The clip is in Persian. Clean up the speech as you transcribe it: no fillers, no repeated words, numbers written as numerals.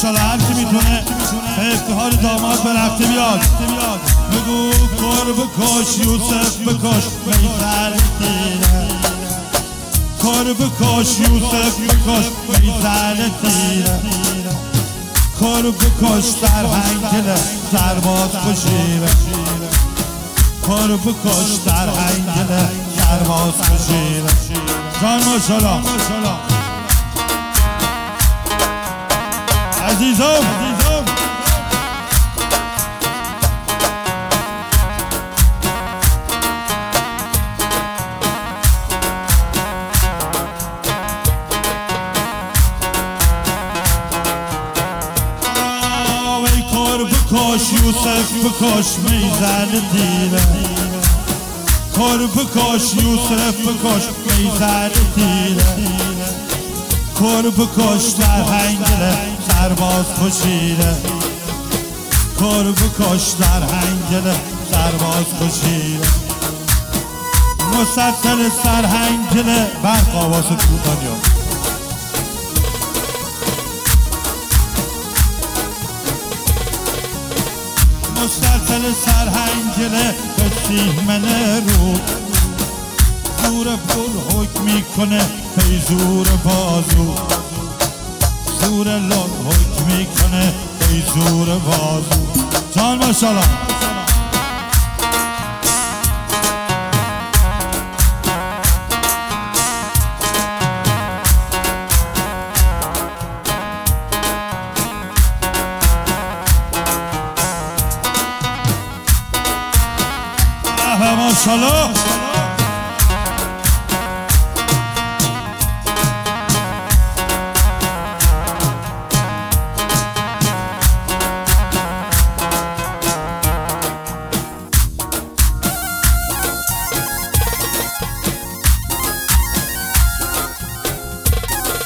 ماشاءالله هر کی میتونه به افتخار داماد به رفته بیاد. بگو کر بکش یوسف بکش میزر تیره، کر بکش یوسف بکش میزر تیره، کر بکش در هنگل سرباز کشیره، کر بکش در هنگل سرباز کشیره. جان ماشاءالله عزیزم. بکش یوسف بکش میزن تیره، کر بکش یوسف بکش میزن تیره، کر بکش در هنگل سرباز کشیره، کر بکش در هنگل سرباز کشیره. مسلسل سرهنگل برق آواز کوتانیا. مسلسل سرهنگله به سیمن رو، زور پول حکم میکنه پی زور بازو، زور لال حکم میکنه پی زور بازو. جان ماشاءالله. ماشاءالله